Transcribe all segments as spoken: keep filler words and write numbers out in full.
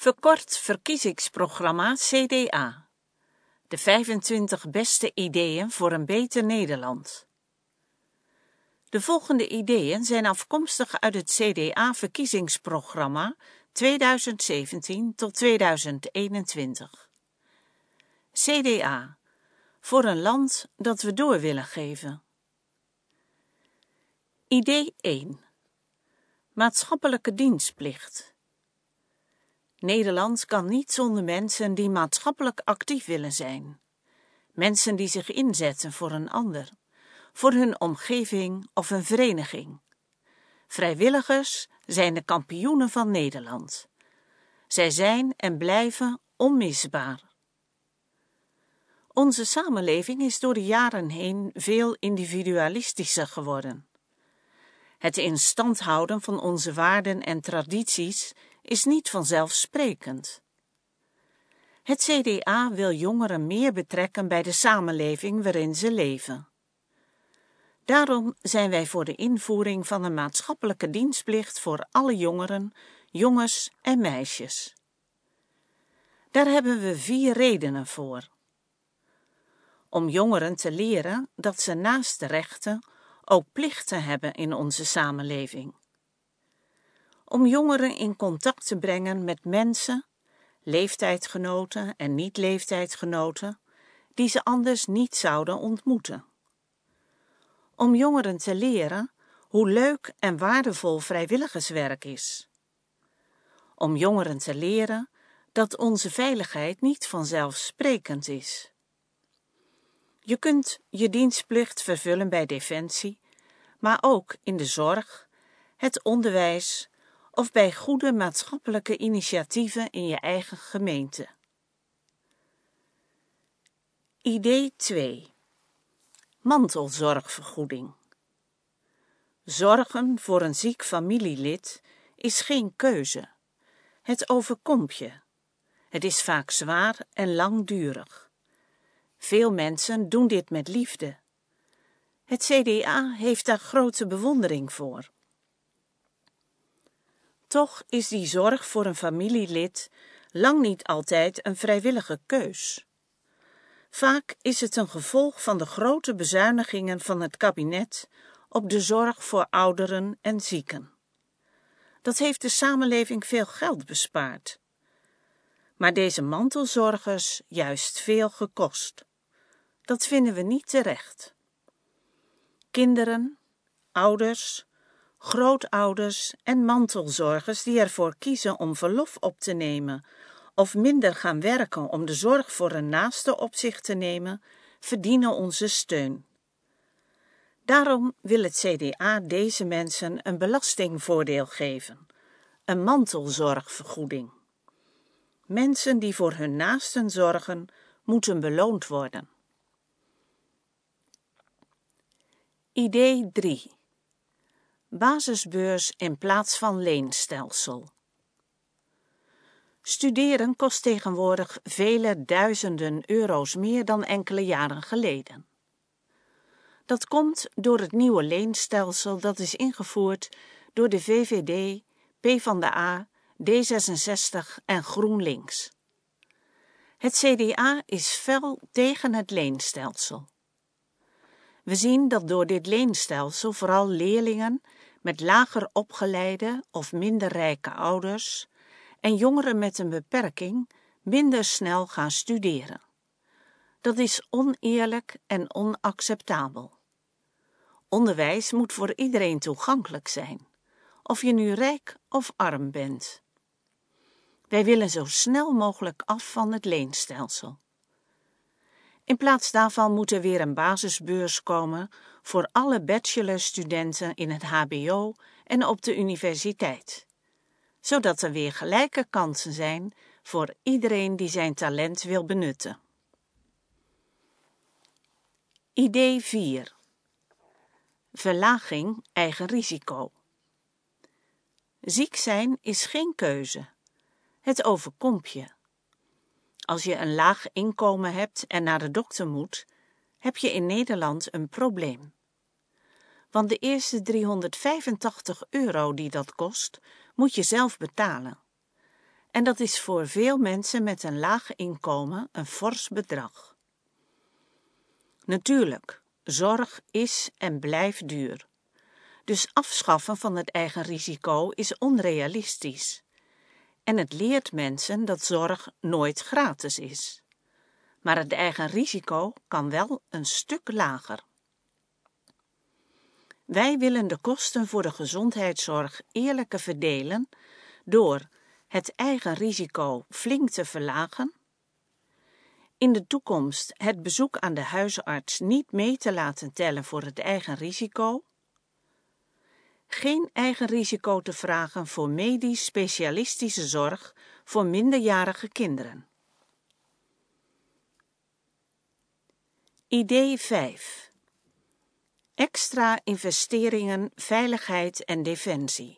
Verkort verkiezingsprogramma C D A. De vijfentwintig beste ideeën voor een beter Nederland. De volgende ideeën zijn afkomstig uit het C D A-verkiezingsprogramma tweeduizend zeventien tot tweeduizend eenentwintig. C D A. Voor een land dat we door willen geven. Idee één. Maatschappelijke dienstplicht. Nederland kan niet zonder mensen die maatschappelijk actief willen zijn. Mensen die zich inzetten voor een ander, voor hun omgeving of een vereniging. Vrijwilligers zijn de kampioenen van Nederland. Zij zijn en blijven onmisbaar. Onze samenleving is door de jaren heen veel individualistischer geworden. Het in stand houden van onze waarden en tradities is niet vanzelfsprekend. Het C D A wil jongeren meer betrekken bij de samenleving waarin ze leven. Daarom zijn wij voor de invoering van een maatschappelijke dienstplicht voor alle jongeren, jongens en meisjes. Daar hebben we vier redenen voor. Om jongeren te leren dat ze naast de rechten ook plichten hebben in onze samenleving. Om jongeren in contact te brengen met mensen, leeftijdsgenoten en niet-leeftijdsgenoten, die ze anders niet zouden ontmoeten. Om jongeren te leren hoe leuk en waardevol vrijwilligerswerk is. Om jongeren te leren dat onze veiligheid niet vanzelfsprekend is. Je kunt je dienstplicht vervullen bij Defensie, maar ook in de zorg, het onderwijs of bij goede maatschappelijke initiatieven in je eigen gemeente. Idee twee. Mantelzorgvergoeding. Zorgen voor een ziek familielid is geen keuze. Het overkomt je. Het is vaak zwaar en langdurig. Veel mensen doen dit met liefde. Het C D A heeft daar grote bewondering voor. Toch is die zorg voor een familielid lang niet altijd een vrijwillige keus. Vaak is het een gevolg van de grote bezuinigingen van het kabinet op de zorg voor ouderen en zieken. Dat heeft de samenleving veel geld bespaard. Maar deze mantelzorgers juist veel gekost. Dat vinden we niet terecht. Kinderen, ouders, grootouders en mantelzorgers die ervoor kiezen om verlof op te nemen of minder gaan werken om de zorg voor een naaste op zich te nemen, verdienen onze steun. Daarom wil het C D A deze mensen een belastingvoordeel geven, een mantelzorgvergoeding. Mensen die voor hun naasten zorgen, moeten beloond worden. Idee drie. Basisbeurs in plaats van leenstelsel. Studeren kost tegenwoordig vele duizenden euro's meer dan enkele jaren geleden. Dat komt door het nieuwe leenstelsel dat is ingevoerd door de V V D, PvdA, D zesenzestig en GroenLinks. Het C D A is fel tegen het leenstelsel. We zien dat door dit leenstelsel vooral leerlingen met lager opgeleide of minder rijke ouders en jongeren met een beperking minder snel gaan studeren. Dat is oneerlijk en onacceptabel. Onderwijs moet voor iedereen toegankelijk zijn, of je nu rijk of arm bent. Wij willen zo snel mogelijk af van het leenstelsel. In plaats daarvan moet er weer een basisbeurs komen voor alle bachelorstudenten in het H B O en op de universiteit, zodat er weer gelijke kansen zijn voor iedereen die zijn talent wil benutten. Idee vier. Verlaging eigen risico. Ziek zijn is geen keuze. Het overkomt je. Als je een laag inkomen hebt en naar de dokter moet, heb je in Nederland een probleem. Want de eerste driehonderdvijfentachtig euro die dat kost, moet je zelf betalen. En dat is voor veel mensen met een laag inkomen een fors bedrag. Natuurlijk, zorg is en blijft duur. Dus afschaffen van het eigen risico is onrealistisch. En het leert mensen dat zorg nooit gratis is. Maar het eigen risico kan wel een stuk lager. Wij willen de kosten voor de gezondheidszorg eerlijker verdelen door het eigen risico flink te verlagen, in de toekomst het bezoek aan de huisarts niet mee te laten tellen voor het eigen risico, geen eigen risico te vragen voor medisch specialistische zorg voor minderjarige kinderen. Idee vijf. Extra investeringen, veiligheid en defensie.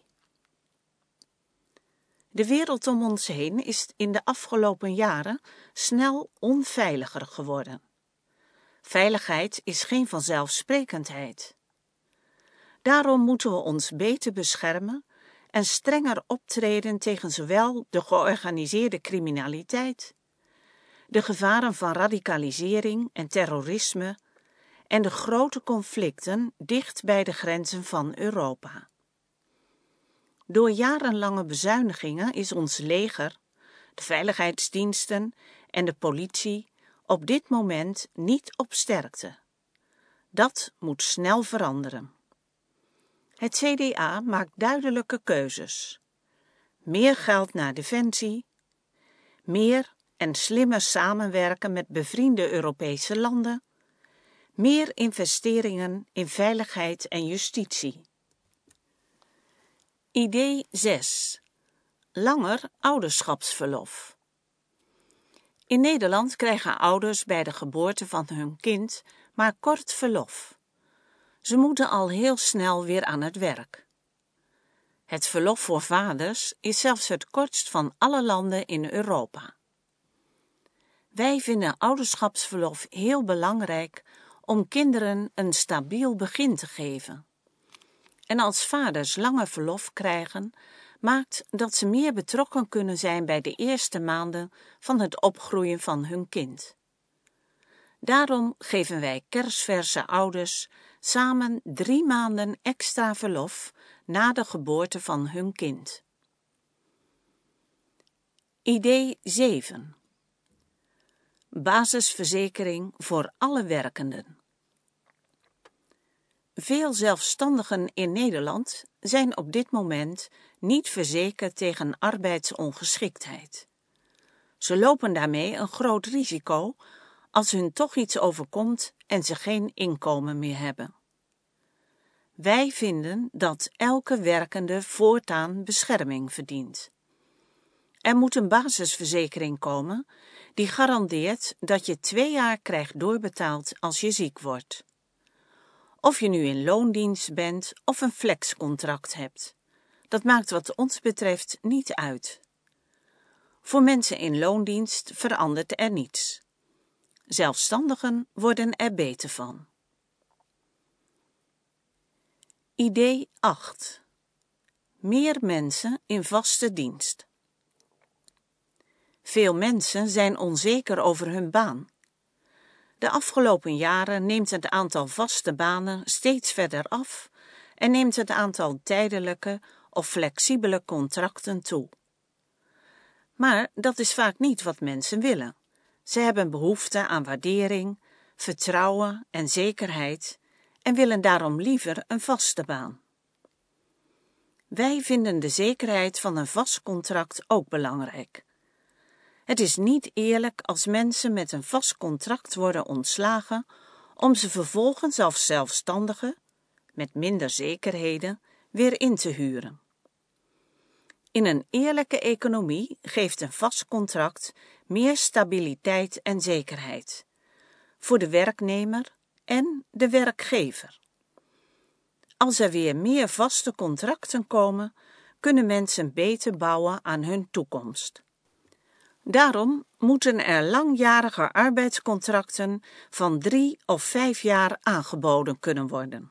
De wereld om ons heen is in de afgelopen jaren snel onveiliger geworden. Veiligheid is geen vanzelfsprekendheid. Daarom moeten we ons beter beschermen en strenger optreden tegen zowel de georganiseerde criminaliteit, de gevaren van radicalisering en terrorisme en de grote conflicten dicht bij de grenzen van Europa. Door jarenlange bezuinigingen is ons leger, de veiligheidsdiensten en de politie op dit moment niet op sterkte. Dat moet snel veranderen. Het C D A maakt duidelijke keuzes. Meer geld naar defensie, meer en slimmer samenwerken met bevriende Europese landen, meer investeringen in veiligheid en justitie. Idee zes. Langer ouderschapsverlof. In Nederland krijgen ouders bij de geboorte van hun kind maar kort verlof. Ze moeten al heel snel weer aan het werk. Het verlof voor vaders is zelfs het kortst van alle landen in Europa. Wij vinden ouderschapsverlof heel belangrijk om kinderen een stabiel begin te geven. En als vaders langer verlof krijgen, maakt dat ze meer betrokken kunnen zijn bij de eerste maanden van het opgroeien van hun kind. Daarom geven wij kersverse ouders samen drie maanden extra verlof na de geboorte van hun kind. Idee zeven. Basisverzekering voor alle werkenden. Veel zelfstandigen in Nederland zijn op dit moment niet verzekerd tegen arbeidsongeschiktheid. Ze lopen daarmee een groot risico als hun toch iets overkomt en ze geen inkomen meer hebben. Wij vinden dat elke werkende voortaan bescherming verdient. Er moet een basisverzekering komen die garandeert dat je twee jaar krijgt doorbetaald als je ziek wordt. Of je nu in loondienst bent of een flexcontract hebt. Dat maakt wat ons betreft niet uit. Voor mensen in loondienst verandert er niets. Zelfstandigen worden er beter van. Idee acht. Meer mensen in vaste dienst. Veel mensen zijn onzeker over hun baan. De afgelopen jaren neemt het aantal vaste banen steeds verder af en neemt het aantal tijdelijke of flexibele contracten toe. Maar dat is vaak niet wat mensen willen. Ze hebben behoefte aan waardering, vertrouwen en zekerheid en willen daarom liever een vaste baan. Wij vinden de zekerheid van een vast contract ook belangrijk. Het is niet eerlijk als mensen met een vast contract worden ontslagen om ze vervolgens als zelfstandigen, met minder zekerheden, weer in te huren. In een eerlijke economie geeft een vast contract meer stabiliteit en zekerheid, voor de werknemer en de werkgever. Als er weer meer vaste contracten komen, kunnen mensen beter bouwen aan hun toekomst. Daarom moeten er langjarige arbeidscontracten van drie of vijf jaar aangeboden kunnen worden.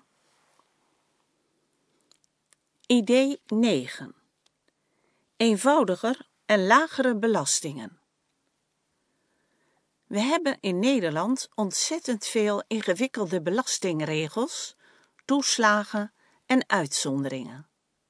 Idee negen. Eenvoudiger en lagere belastingen. We hebben in Nederland ontzettend veel ingewikkelde belastingregels, toeslagen en uitzonderingen.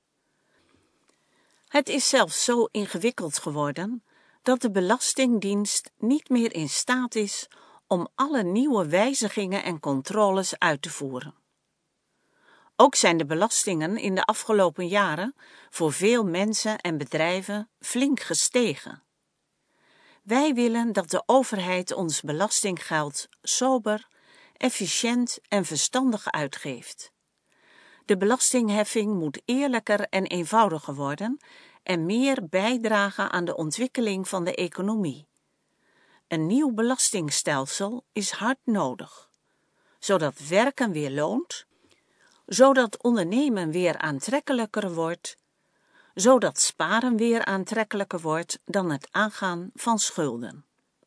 Het is zelfs zo ingewikkeld geworden dat de Belastingdienst niet meer in staat is om alle nieuwe wijzigingen en controles uit te voeren. Ook zijn de belastingen in de afgelopen jaren voor veel mensen en bedrijven flink gestegen. Wij willen dat de overheid ons belastinggeld sober, efficiënt en verstandig uitgeeft. De belastingheffing moet eerlijker en eenvoudiger worden en meer bijdragen aan de ontwikkeling van de economie. Een nieuw belastingstelsel is hard nodig, zodat werken weer loont, zodat ondernemen weer aantrekkelijker wordt, zodat sparen weer aantrekkelijker wordt dan het aangaan van schulden.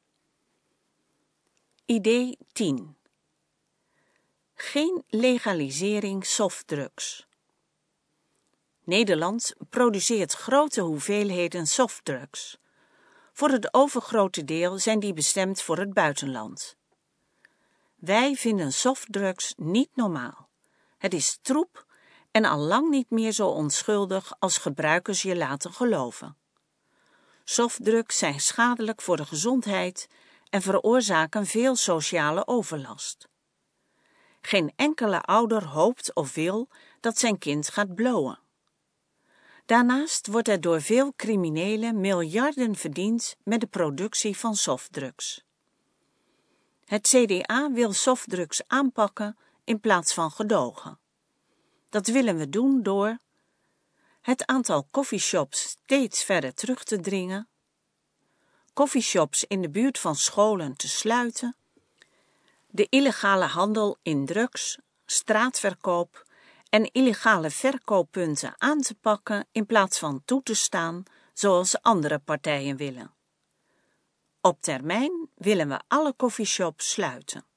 Idee tien. Geen legalisering softdrugs. Nederland produceert grote hoeveelheden softdrugs. Voor het overgrote deel zijn die bestemd voor het buitenland. Wij vinden softdrugs niet normaal. Het is troep en al lang niet meer zo onschuldig als gebruikers je laten geloven. Softdrugs zijn schadelijk voor de gezondheid en veroorzaken veel sociale overlast. Geen enkele ouder hoopt of wil dat zijn kind gaat blowen. Daarnaast wordt er door veel criminelen miljarden verdiend met de productie van softdrugs. Het C D A wil softdrugs aanpakken in plaats van gedogen. Dat willen we doen door het aantal coffeeshops steeds verder terug te dringen, coffeeshops in de buurt van scholen te sluiten, de illegale handel in drugs, straatverkoop en illegale verkooppunten aan te pakken in plaats van toe te staan zoals andere partijen willen. Op termijn willen we alle coffeeshops sluiten.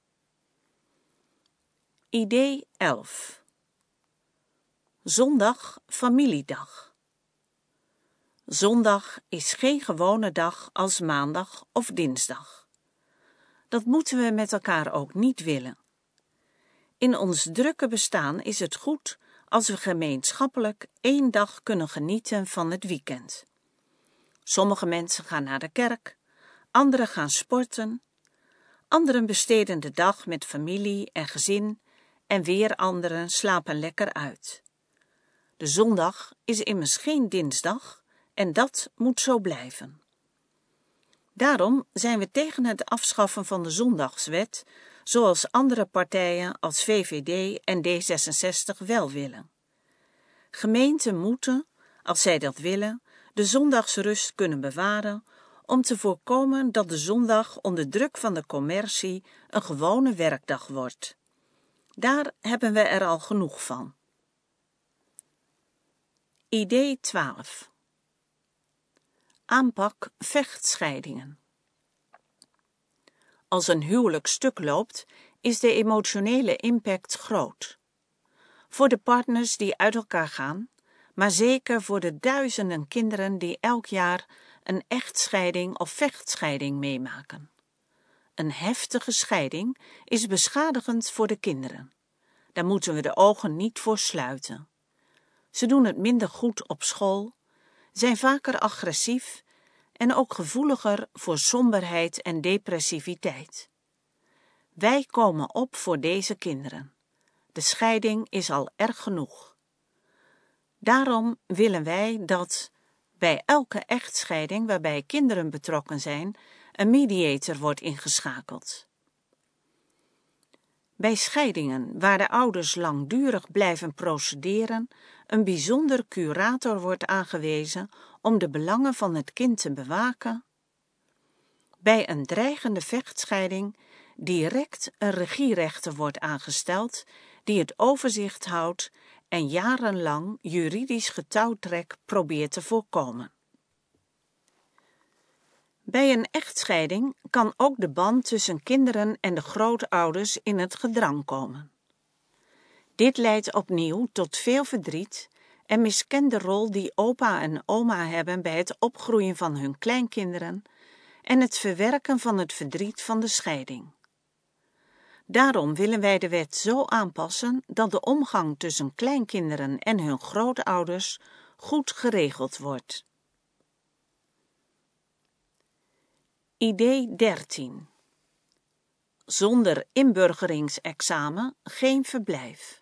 Idee elf. Zondag familiedag. Zondag is geen gewone dag als maandag of dinsdag. Dat moeten we met elkaar ook niet willen. In ons drukke bestaan is het goed als we gemeenschappelijk één dag kunnen genieten van het weekend. Sommige mensen gaan naar de kerk, anderen gaan sporten, anderen besteden de dag met familie en gezin en weer anderen slapen lekker uit. De zondag is immers geen dinsdag en dat moet zo blijven. Daarom zijn we tegen het afschaffen van de zondagswet, zoals andere partijen als V V D en D zesenzestig wel willen. Gemeenten moeten, als zij dat willen, de zondagsrust kunnen bewaren om te voorkomen dat de zondag onder druk van de commercie een gewone werkdag wordt. Daar hebben we er al genoeg van. Idee twaalf. Aanpak vechtscheidingen. Als een huwelijk stuk loopt, is de emotionele impact groot. Voor de partners die uit elkaar gaan, maar zeker voor de duizenden kinderen die elk jaar een echtscheiding of vechtscheiding meemaken. Een heftige scheiding is beschadigend voor de kinderen. Daar moeten we de ogen niet voor sluiten. Ze doen het minder goed op school, zijn vaker agressief en ook gevoeliger voor somberheid en depressiviteit. Wij komen op voor deze kinderen. De scheiding is al erg genoeg. Daarom willen wij dat bij elke echtscheiding waarbij kinderen betrokken zijn, een mediator wordt ingeschakeld. Bij scheidingen waar de ouders langdurig blijven procederen, een bijzonder curator wordt aangewezen om de belangen van het kind te bewaken. Bij een dreigende vechtscheiding direct een regierechter wordt aangesteld die het overzicht houdt en jarenlang juridisch getouwtrek probeert te voorkomen. Bij een echtscheiding kan ook de band tussen kinderen en de grootouders in het gedrang komen. Dit leidt opnieuw tot veel verdriet en misken de rol die opa en oma hebben bij het opgroeien van hun kleinkinderen en het verwerken van het verdriet van de scheiding. Daarom willen wij de wet zo aanpassen dat de omgang tussen kleinkinderen en hun grootouders goed geregeld wordt. Idee dertien. Zonder inburgeringsexamen geen verblijf.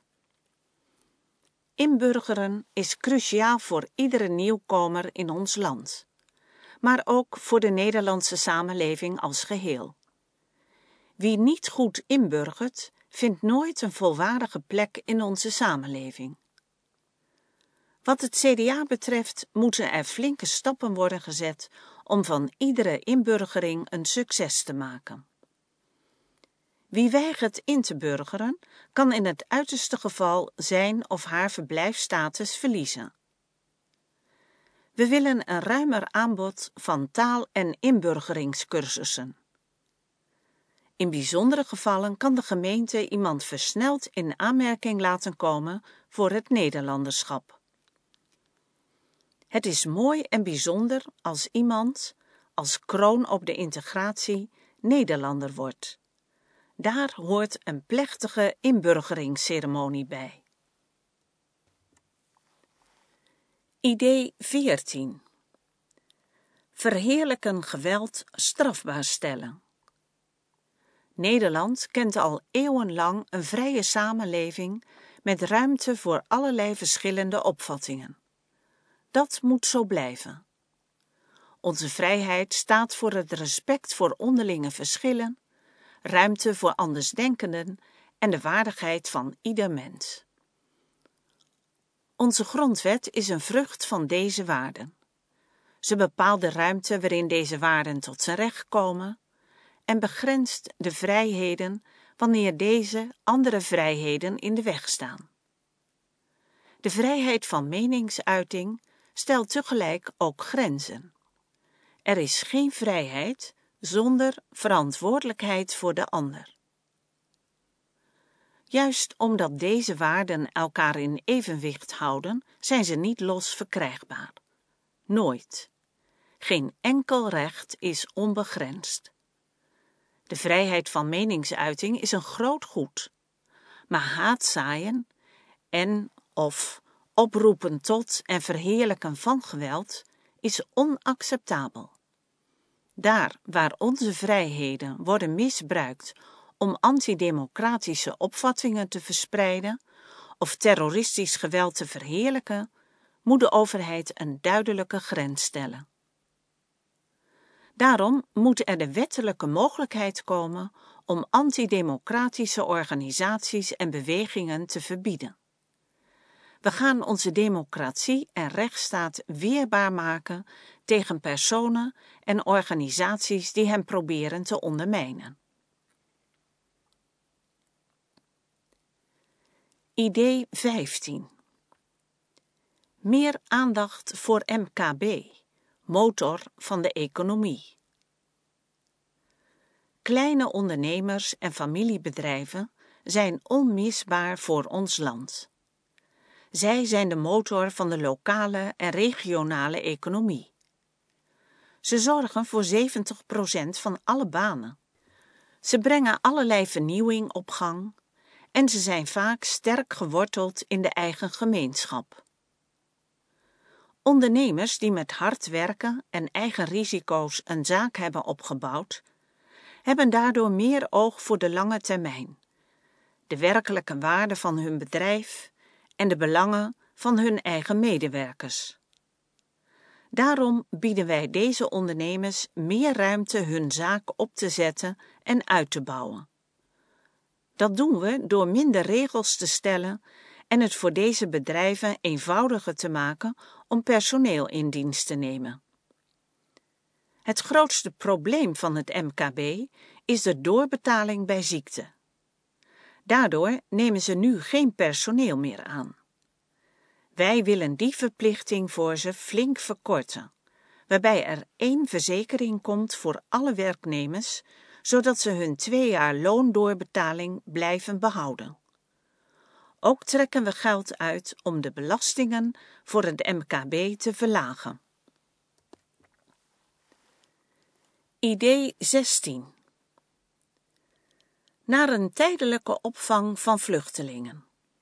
Inburgeren is cruciaal voor iedere nieuwkomer in ons land, maar ook voor de Nederlandse samenleving als geheel. Wie niet goed inburgert, vindt nooit een volwaardige plek in onze samenleving. Wat het C D A betreft moeten er flinke stappen worden gezet om van iedere inburgering een succes te maken. Wie weigert in te burgeren, kan in het uiterste geval zijn of haar verblijfsstatus verliezen. We willen een ruimer aanbod van taal- en inburgeringscursussen. In bijzondere gevallen kan de gemeente iemand versneld in aanmerking laten komen voor het Nederlanderschap. Het is mooi en bijzonder als iemand, als kroon op de integratie, Nederlander wordt. Daar hoort een plechtige inburgeringsceremonie bij. Idee veertien. Verheerlijken geweld strafbaar stellen. Nederland kent al eeuwenlang een vrije samenleving met ruimte voor allerlei verschillende opvattingen. Dat moet zo blijven. Onze vrijheid staat voor het respect voor onderlinge verschillen, ruimte voor andersdenkenden en de waardigheid van ieder mens. Onze grondwet is een vrucht van deze waarden. Ze bepaalt de ruimte waarin deze waarden tot zijn recht komen en begrenst de vrijheden wanneer deze andere vrijheden in de weg staan. De vrijheid van meningsuiting stelt tegelijk ook grenzen. Er is geen vrijheid zonder verantwoordelijkheid voor de ander. Juist omdat deze waarden elkaar in evenwicht houden, zijn ze niet los verkrijgbaar. Nooit. Geen enkel recht is onbegrensd. De vrijheid van meningsuiting is een groot goed, maar haatzaaien en of oproepen tot en verheerlijken van geweld is onacceptabel. Daar waar onze vrijheden worden misbruikt om antidemocratische opvattingen te verspreiden of terroristisch geweld te verheerlijken, moet de overheid een duidelijke grens stellen. Daarom moet er de wettelijke mogelijkheid komen om antidemocratische organisaties en bewegingen te verbieden. We gaan onze democratie en rechtsstaat weerbaar maken tegen personen en organisaties die hem proberen te ondermijnen. Idee vijftien. Meer aandacht voor M K B, motor van de economie. Kleine ondernemers en familiebedrijven zijn onmisbaar voor ons land. Zij zijn de motor van de lokale en regionale economie. Ze zorgen voor zeventig procent van alle banen. Ze brengen allerlei vernieuwing op gang en ze zijn vaak sterk geworteld in de eigen gemeenschap. Ondernemers die met hard werken en eigen risico's een zaak hebben opgebouwd, hebben daardoor meer oog voor de lange termijn, de werkelijke waarde van hun bedrijf en de belangen van hun eigen medewerkers. Daarom bieden wij deze ondernemers meer ruimte hun zaak op te zetten en uit te bouwen. Dat doen we door minder regels te stellen en het voor deze bedrijven eenvoudiger te maken om personeel in dienst te nemen. Het grootste probleem van het M K B is de doorbetaling bij ziekte. Daardoor nemen ze nu geen personeel meer aan. Wij willen die verplichting voor ze flink verkorten, waarbij er één verzekering komt voor alle werknemers, zodat ze hun twee jaar loondoorbetaling blijven behouden. Ook trekken we geld uit om de belastingen voor het M K B te verlagen. Idee zestien. Naar een tijdelijke opvang van vluchtelingen.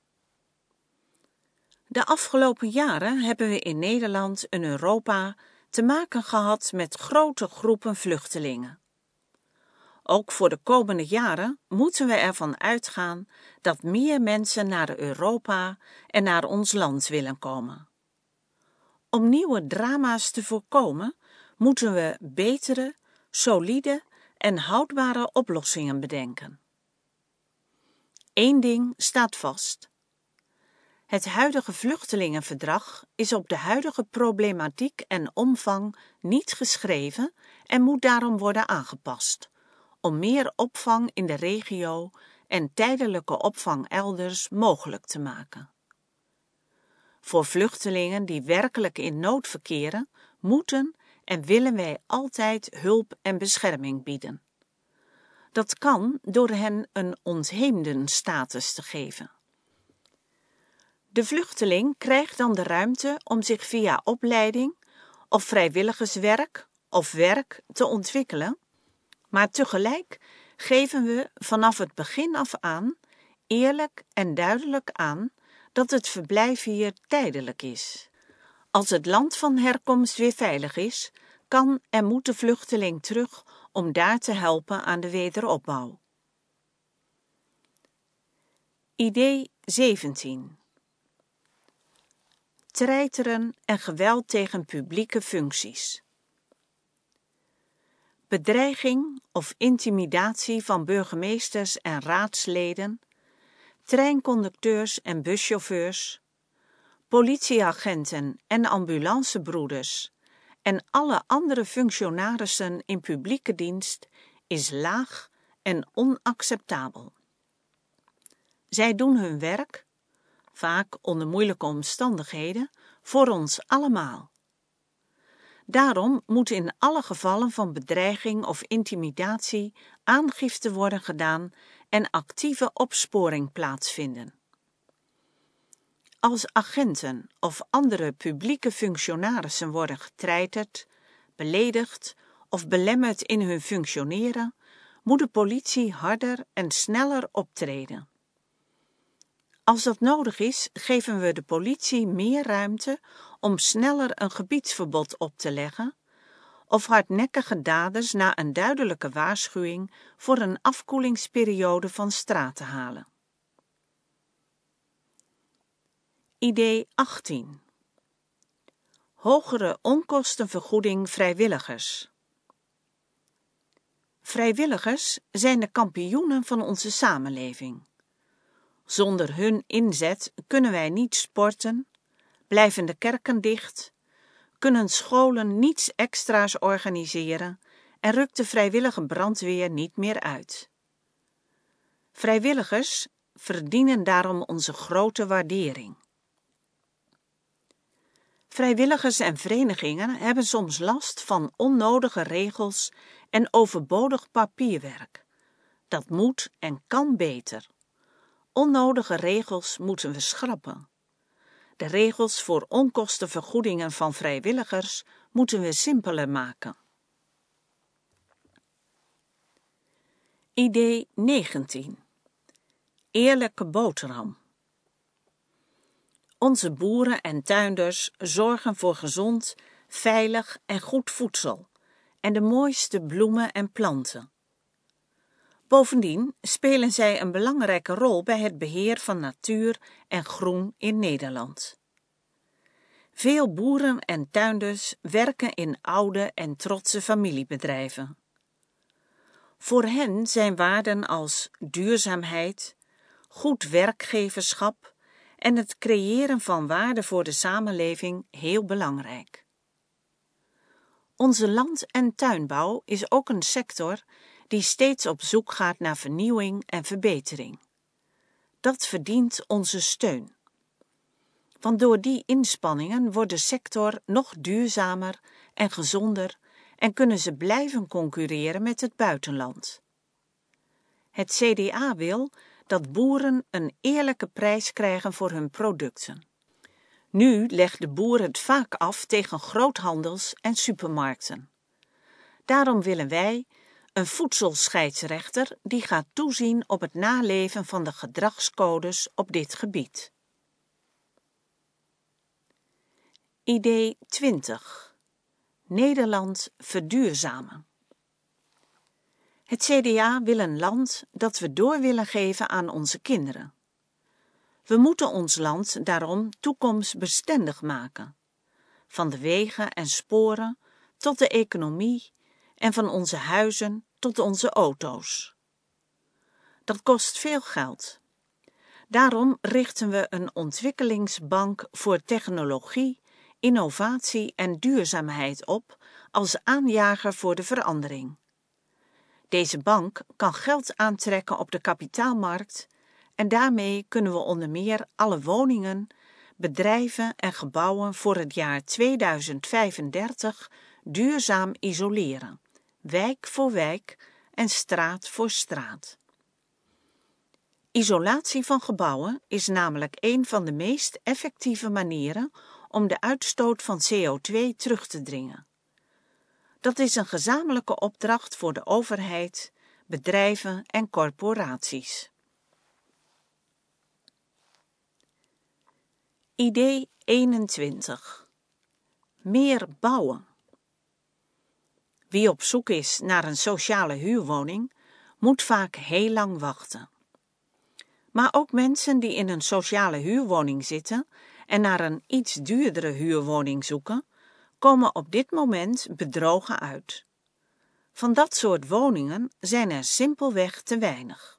De afgelopen jaren hebben we in Nederland en Europa te maken gehad met grote groepen vluchtelingen. Ook voor de komende jaren moeten we ervan uitgaan dat meer mensen naar Europa en naar ons land willen komen. Om nieuwe drama's te voorkomen, moeten we betere, solide en houdbare oplossingen bedenken. Eén ding staat vast. Het huidige vluchtelingenverdrag is op de huidige problematiek en omvang niet geschreven en moet daarom worden aangepast, om meer opvang in de regio en tijdelijke opvang elders mogelijk te maken. Voor vluchtelingen die werkelijk in nood verkeren, moeten en willen wij altijd hulp en bescherming bieden. Dat kan door hen een ontheemdenstatus te geven. De vluchteling krijgt dan de ruimte om zich via opleiding of vrijwilligerswerk of werk te ontwikkelen, maar tegelijk geven we vanaf het begin af aan eerlijk en duidelijk aan dat het verblijf hier tijdelijk is. Als het land van herkomst weer veilig is, kan en moet de vluchteling terug om daar te helpen aan de wederopbouw. Idee zeventien. Treiteren en geweld tegen publieke functies. Bedreiging of intimidatie van burgemeesters en raadsleden, treinconducteurs en buschauffeurs, politieagenten en ambulancebroeders en alle andere functionarissen in publieke dienst is laag en onacceptabel. Zij doen hun werk, vaak onder moeilijke omstandigheden, voor ons allemaal. Daarom moet in alle gevallen van bedreiging of intimidatie aangifte worden gedaan en actieve opsporing plaatsvinden. Als agenten of andere publieke functionarissen worden getreiterd, beledigd of belemmerd in hun functioneren, moet de politie harder en sneller optreden. Als dat nodig is, geven we de politie meer ruimte om sneller een gebiedsverbod op te leggen of hardnekkige daders na een duidelijke waarschuwing voor een afkoelingsperiode van straat te halen. Idee achttien. Hogere onkostenvergoeding vrijwilligers. Vrijwilligers zijn de kampioenen van onze samenleving. Zonder hun inzet kunnen wij niet sporten, blijven de kerken dicht, kunnen scholen niets extra's organiseren en rukt de vrijwillige brandweer niet meer uit. Vrijwilligers verdienen daarom onze grote waardering. Vrijwilligers en verenigingen hebben soms last van onnodige regels en overbodig papierwerk. Dat moet en kan beter. Onnodige regels moeten we schrappen. De regels voor onkostenvergoedingen van vrijwilligers moeten we simpeler maken. Idee negentien. Eerlijke boterham. Onze boeren en tuinders zorgen voor gezond, veilig en goed voedsel en de mooiste bloemen en planten. Bovendien spelen zij een belangrijke rol bij het beheer van natuur en groen in Nederland. Veel boeren en tuinders werken in oude en trotse familiebedrijven. Voor hen zijn waarden als duurzaamheid, goed werkgeverschap en het creëren van waarde voor de samenleving heel belangrijk. Onze land- en tuinbouw is ook een sector die steeds op zoek gaat naar vernieuwing en verbetering. Dat verdient onze steun. Want door die inspanningen wordt de sector nog duurzamer en gezonder en kunnen ze blijven concurreren met het buitenland. Het C D A wil dat boeren een eerlijke prijs krijgen voor hun producten. Nu legt de boer het vaak af tegen groothandels en supermarkten. Daarom willen wij een voedselscheidsrechter die gaat toezien op het naleven van de gedragscodes op dit gebied. Idee twintig. Nederland verduurzamen. Het C D A wil een land dat we door willen geven aan onze kinderen. We moeten ons land daarom toekomstbestendig maken. Van de wegen en sporen tot de economie en van onze huizen tot onze auto's. Dat kost veel geld. Daarom richten we een ontwikkelingsbank voor technologie, innovatie en duurzaamheid op als aanjager voor de verandering. Deze bank kan geld aantrekken op de kapitaalmarkt en daarmee kunnen we onder meer alle woningen, bedrijven en gebouwen voor het jaar tweeduizend vijfendertig duurzaam isoleren, wijk voor wijk en straat voor straat. Isolatie van gebouwen is namelijk een van de meest effectieve manieren om de uitstoot van C O twee terug te dringen. Dat is een gezamenlijke opdracht voor de overheid, bedrijven en corporaties. Idee eenentwintig. Meer bouwen. Wie op zoek is naar een sociale huurwoning, moet vaak heel lang wachten. Maar ook mensen die in een sociale huurwoning zitten en naar een iets duurdere huurwoning zoeken, komen op dit moment bedrogen uit. Van dat soort woningen zijn er simpelweg te weinig.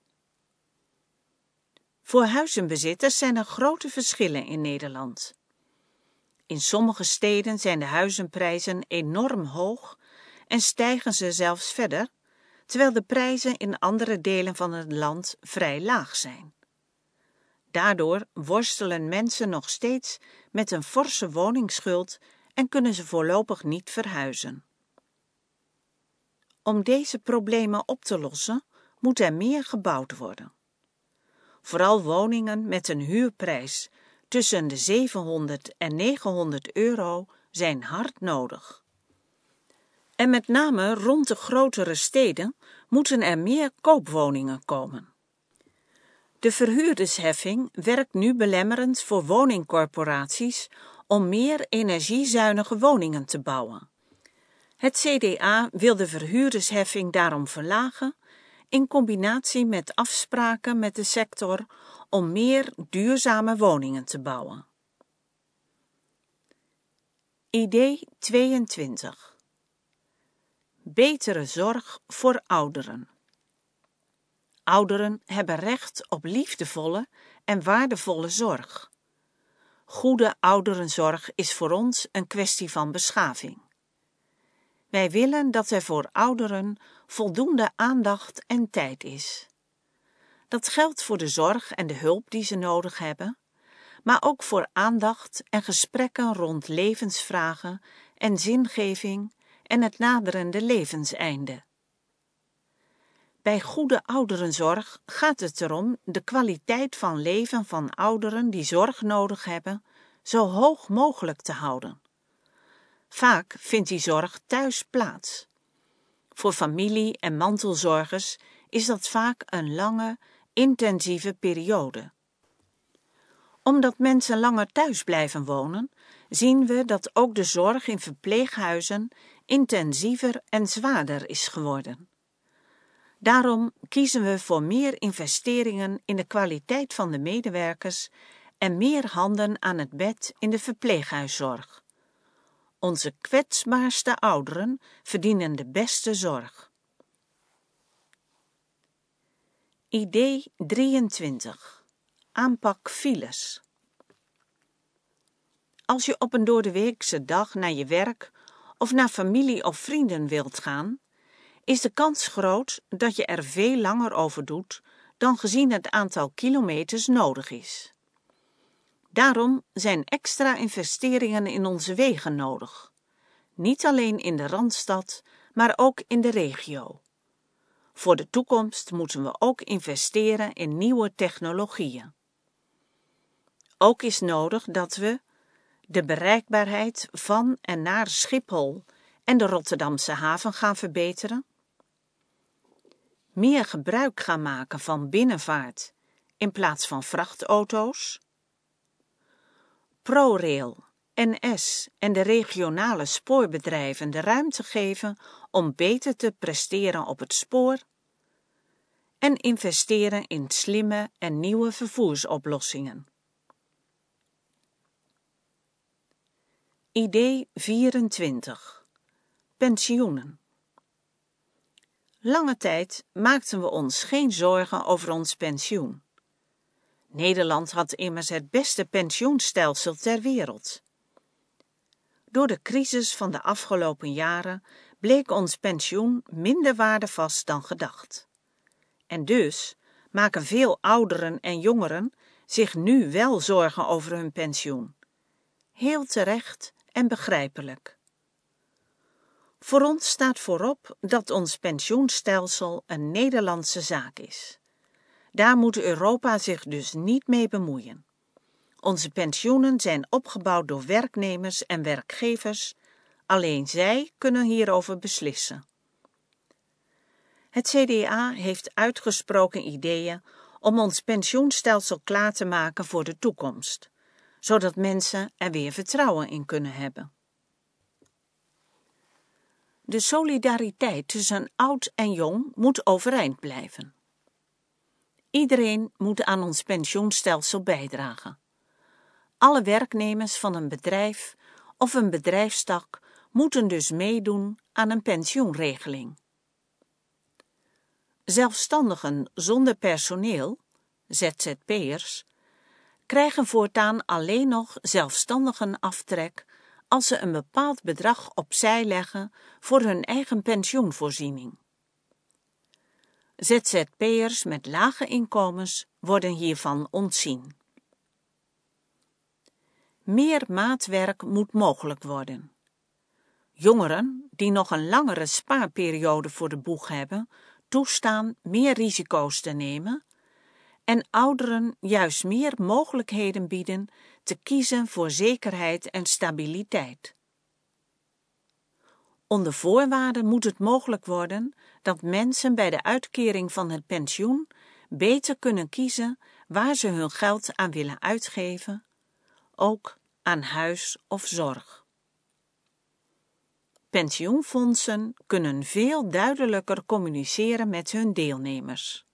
Voor huizenbezitters zijn er grote verschillen in Nederland. In sommige steden zijn de huizenprijzen enorm hoog en stijgen ze zelfs verder, terwijl de prijzen in andere delen van het land vrij laag zijn. Daardoor worstelen mensen nog steeds met een forse woningsschuld en kunnen ze voorlopig niet verhuizen. Om deze problemen op te lossen, moet er meer gebouwd worden. Vooral woningen met een huurprijs tussen de zevenhonderd en negenhonderd euro zijn hard nodig. En met name rond de grotere steden moeten er meer koopwoningen komen. De verhuurdersheffing werkt nu belemmerend voor woningcorporaties om meer energiezuinige woningen te bouwen. Het C D A wil de verhuurdersheffing daarom verlagen in combinatie met afspraken met de sector om meer duurzame woningen te bouwen. Idee tweeëntwintig. Betere zorg voor ouderen. Ouderen hebben recht op liefdevolle en waardevolle zorg. Goede ouderenzorg is voor ons een kwestie van beschaving. Wij willen dat er voor ouderen voldoende aandacht en tijd is. Dat geldt voor de zorg en de hulp die ze nodig hebben, maar ook voor aandacht en gesprekken rond levensvragen en zingeving en het naderende levenseinde. Bij goede ouderenzorg gaat het erom de kwaliteit van leven van ouderen die zorg nodig hebben zo hoog mogelijk te houden. Vaak vindt die zorg thuis plaats. Voor familie- en mantelzorgers is dat vaak een lange, intensieve periode. Omdat mensen langer thuis blijven wonen, zien we dat ook de zorg in verpleeghuizen intensiever en zwaarder is geworden. Daarom kiezen we voor meer investeringen in de kwaliteit van de medewerkers en meer handen aan het bed in de verpleeghuiszorg. Onze kwetsbaarste ouderen verdienen de beste zorg. Idee drieëntwintig. Aanpak files. Als je op een doordeweekse dag naar je werk of naar familie of vrienden wilt gaan, is de kans groot dat je er veel langer over doet dan gezien het aantal kilometers nodig is. Daarom zijn extra investeringen in onze wegen nodig. Niet alleen in de Randstad, maar ook in de regio. Voor de toekomst moeten we ook investeren in nieuwe technologieën. Ook is nodig dat we de bereikbaarheid van en naar Schiphol en de Rotterdamse haven gaan verbeteren, meer gebruik gaan maken van binnenvaart in plaats van vrachtauto's, ProRail, N S en de regionale spoorbedrijven de ruimte geven om beter te presteren op het spoor en investeren in slimme en nieuwe vervoersoplossingen. Idee vierentwintig. Pensioenen. Lange tijd maakten we ons geen zorgen over ons pensioen. Nederland had immers het beste pensioenstelsel ter wereld. Door de crisis van de afgelopen jaren bleek ons pensioen minder waardevast dan gedacht. En dus maken veel ouderen en jongeren zich nu wel zorgen over hun pensioen. Heel terecht en begrijpelijk. Voor ons staat voorop dat ons pensioenstelsel een Nederlandse zaak is. Daar moet Europa zich dus niet mee bemoeien. Onze pensioenen zijn opgebouwd door werknemers en werkgevers. Alleen zij kunnen hierover beslissen. Het C D A heeft uitgesproken ideeën om ons pensioenstelsel klaar te maken voor de toekomst, zodat mensen er weer vertrouwen in kunnen hebben. De solidariteit tussen oud en jong moet overeind blijven. Iedereen moet aan ons pensioenstelsel bijdragen. Alle werknemers van een bedrijf of een bedrijfstak moeten dus meedoen aan een pensioenregeling. Zelfstandigen zonder personeel, Z Z P'ers, krijgen voortaan alleen nog zelfstandigenaftrek als ze een bepaald bedrag opzij leggen voor hun eigen pensioenvoorziening. Z Z P'ers met lage inkomens worden hiervan ontzien. Meer maatwerk moet mogelijk worden. Jongeren die nog een langere spaarperiode voor de boeg hebben, toestaan meer risico's te nemen en ouderen juist meer mogelijkheden bieden te kiezen voor zekerheid en stabiliteit. Onder voorwaarden moet het mogelijk worden dat mensen bij de uitkering van het pensioen beter kunnen kiezen waar ze hun geld aan willen uitgeven, ook aan huis of zorg. Pensioenfondsen kunnen veel duidelijker communiceren met hun deelnemers.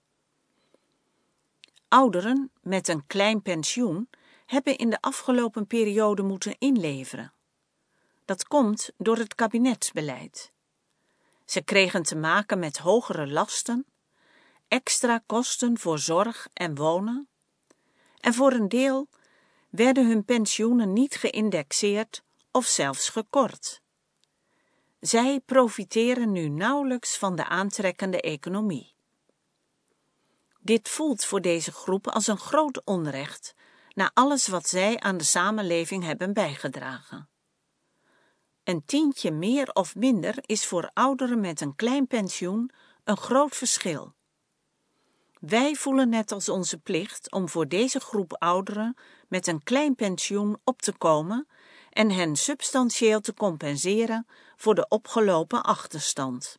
Ouderen met een klein pensioen hebben in de afgelopen periode moeten inleveren. Dat komt door het kabinetsbeleid. Ze kregen te maken met hogere lasten, extra kosten voor zorg en wonen, en voor een deel werden hun pensioenen niet geïndexeerd of zelfs gekort. Zij profiteren nu nauwelijks van de aantrekkende economie. Dit voelt voor deze groep als een groot onrecht na alles wat zij aan de samenleving hebben bijgedragen. Een tientje meer of minder is voor ouderen met een klein pensioen een groot verschil. Wij voelen het als onze plicht om voor deze groep ouderen met een klein pensioen op te komen en hen substantieel te compenseren voor de opgelopen achterstand.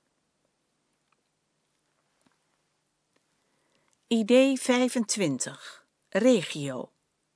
Idee vijfentwintig. Regio.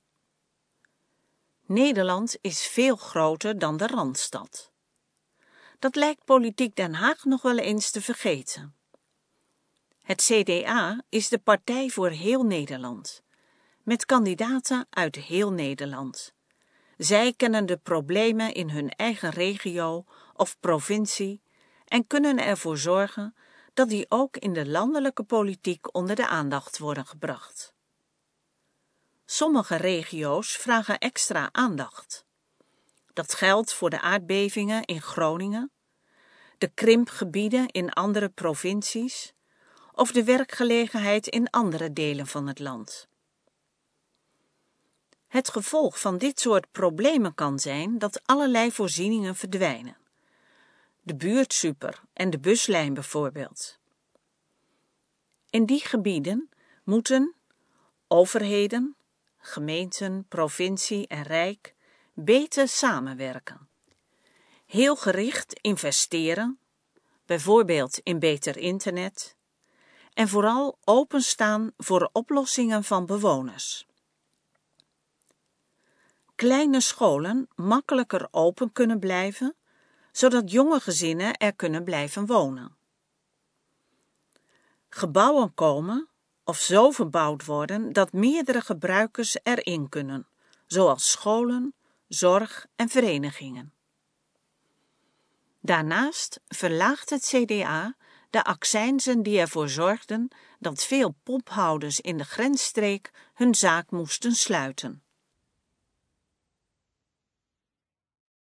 Nederland is veel groter dan de Randstad. Dat lijkt politiek Den Haag nog wel eens te vergeten. Het C D A is de partij voor heel Nederland, met kandidaten uit heel Nederland. Zij kennen de problemen in hun eigen regio of provincie en kunnen ervoor zorgen dat die ook in de landelijke politiek onder de aandacht worden gebracht. Sommige regio's vragen extra aandacht. Dat geldt voor de aardbevingen in Groningen, de krimpgebieden in andere provincies of de werkgelegenheid in andere delen van het land. Het gevolg van dit soort problemen kan zijn dat allerlei voorzieningen verdwijnen. De buurtsuper en de buslijn bijvoorbeeld. In die gebieden moeten overheden, gemeenten, provincie en rijk beter samenwerken. Heel gericht investeren, bijvoorbeeld in beter internet, en vooral openstaan voor oplossingen van bewoners. Kleine scholen makkelijker open kunnen blijven, zodat jonge gezinnen er kunnen blijven wonen. Gebouwen komen of zo verbouwd worden dat meerdere gebruikers erin kunnen, zoals scholen, zorg en verenigingen. Daarnaast verlaagt het C D A de accijnzen die ervoor zorgden dat veel pophouders in de grensstreek hun zaak moesten sluiten.